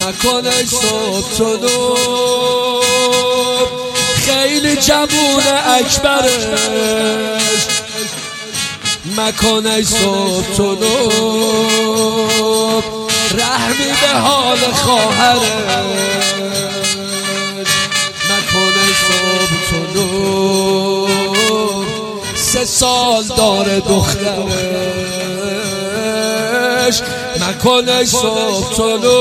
مکن ای صبح طلوع خیلی جوون اکبرش مکن ای صبح طلوع رحمی به حال خواهرش مکن ای صبح طلوع 3 سال داره دخترش مکن ای صبح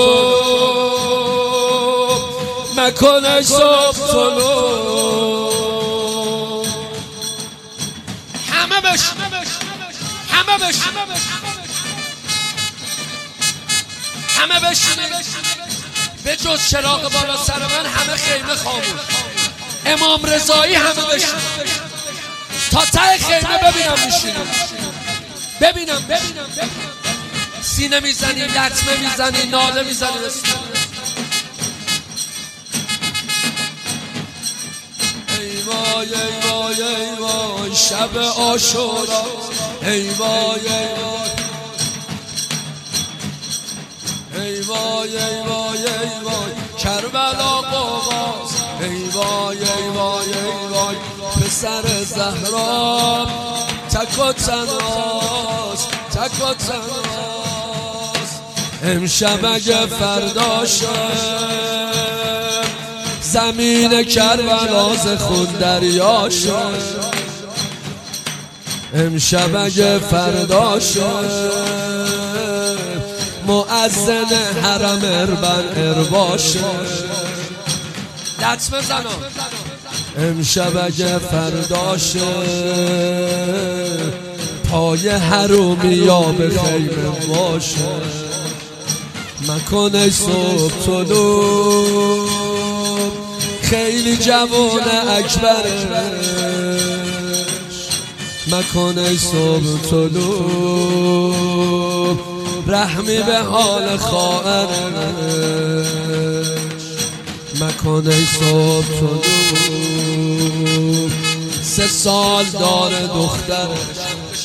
طلوع مکن ای صبح طلوع همه بشینید به جز چراغ بالا سر من همه خیمه خاموش امام رضایی همه بشینید تا ته خیمه ببینم میشینید ببینم سینه میزنی لطمه میزنی ناله میزنی ای وای ای وای ای وای شب عاشورا ای وای ای وای ای وای ای وای کربلا قواس ای وای ای وای ای وای پسر زهرا تک و تنهاست امشب اگه فرداشه زمین کربلا ز خون دریاشه امشب اگه فرداشه مؤذن حرم ارباشه لطمه زنم امشب اگه فرداشه پای حرومیا به خیمه باشه مکن ای صبح طلوع خیلی جوان اکبرش مکن ای صبح طلوع رحمی به حال خواهرش مکن ای صبح طلوع 3 سال داره دخترش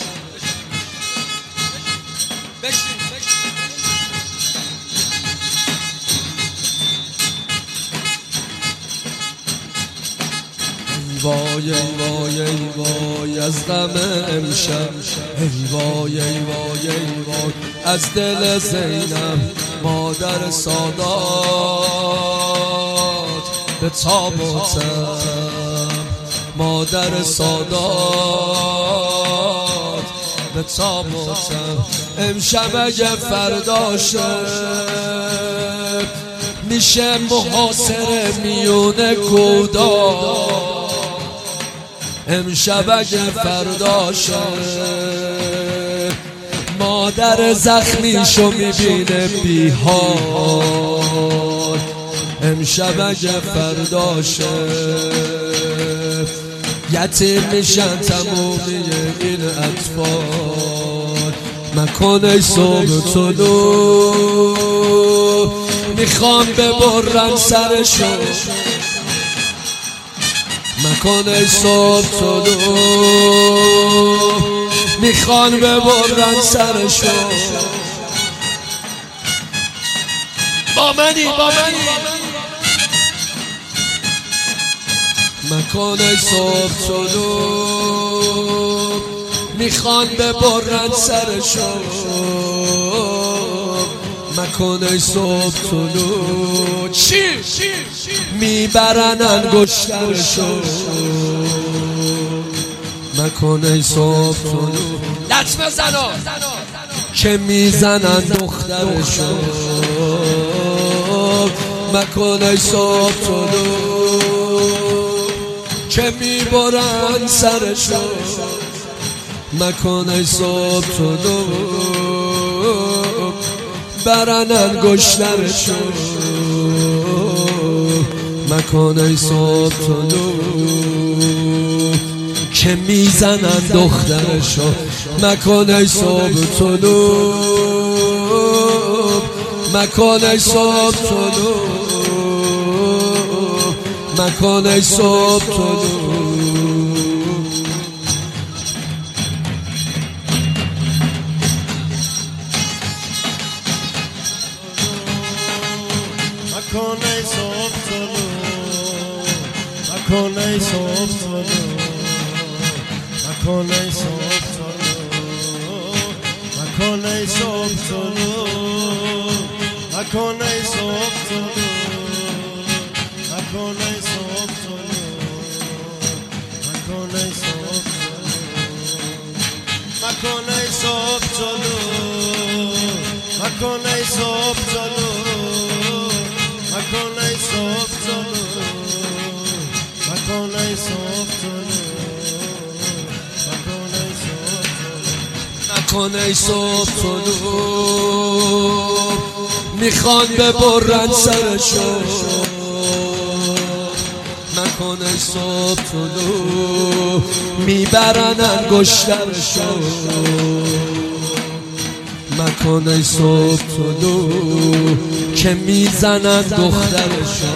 وای ای وای ای وای از غم امشب ای وای ای وای ای وای از دل زینب مادر سادات به تابوتم مادر سادات به تابوتم امشب اگه فرداشه میشه محاصره میونه گودار امشب اگه فرداشه مادر زخمیشو میبینه بیحال امشب اگه فرداشه یتیم میشن تمومی این اطفال مکن ای صبح طلوع میخوام ببرن سرشو مکن ای صبح طلوع میخوان ببرن سرشو با منی مکن ای صبح طلوع میخوان ببرن سرشو مکن ای صبح طلوع چی؟ میبرن انگشترشو مکن ای صبح طلوع لطمه زنا که میزنن دخترشو مکن ای صبح طلوع که میبرن سرشو مکن ای صبح طلوع برن انگشترشو مکن ای صبح طلوع که میزنن دخترشو مکن ای صبح طلوع مکن ای صبح طلوع مکن ای صبح طلوع مکن ای صبح طلوع مکن ای صبح طلوع مکن ای صبح طلوع مکن ای صبح طلوع مکن ای صبح طلوع مکن ای صبح طلوع مکن ای صبح طلوع مکن ای صبح طلوع مکن ای صبح طلوع مکن ای صبح طلوع مکن ای صبح طلوع میخوان ببرن سرشو مکن ای صبح طلوع میبرن انگشترشو مکن ای صبح طلوع که میزنن دخترشو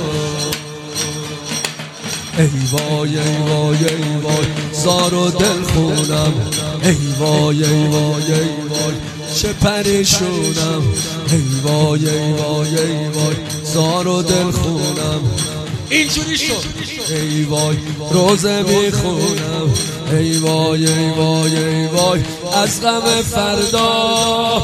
ای وای ای وای ای وای زار و دل خونم ای وای ای وای ای وای چه پریشونم ای وای ای وای ای وای زار و دل خونم اینجوری شد ای وای روزه میخونم ای وای ای وای ای وای از غم فردا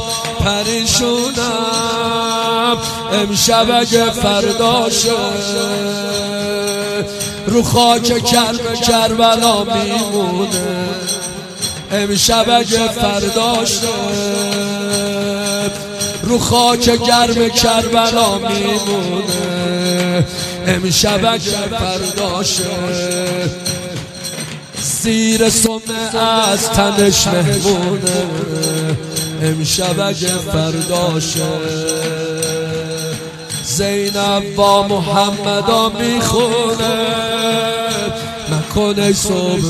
پریشونم امشب اگه فردا شد رو خاک کربلا میمونه امشب اگه فردا شد رو خاک گرم کربلا میمونه امشب اگه فردا شد زیر سمه از تنش مهمونه امشب اگه فردا شد زینب با محمدا میخونه مکن ای صبح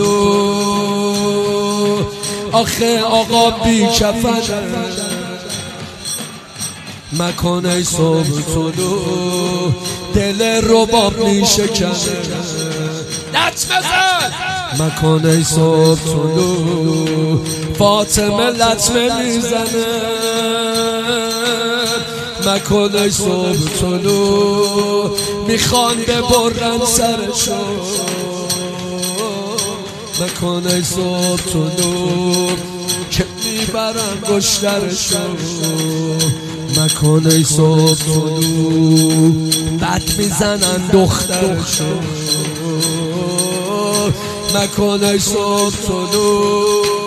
طلوع آخه آقا بی کفنه مکن ای صبح طلوع دل رباب میشکنه دست بزن مکن ای صبح طلوع فاطمه لطمه میزنه مکن ای صبح طلوع میخوان ببرن سرشو مکن ای صبح طلوع که میبرن گشترشو مکن ای صبح طلوع بد میزنن دخترشو مکن ای صبح طلوع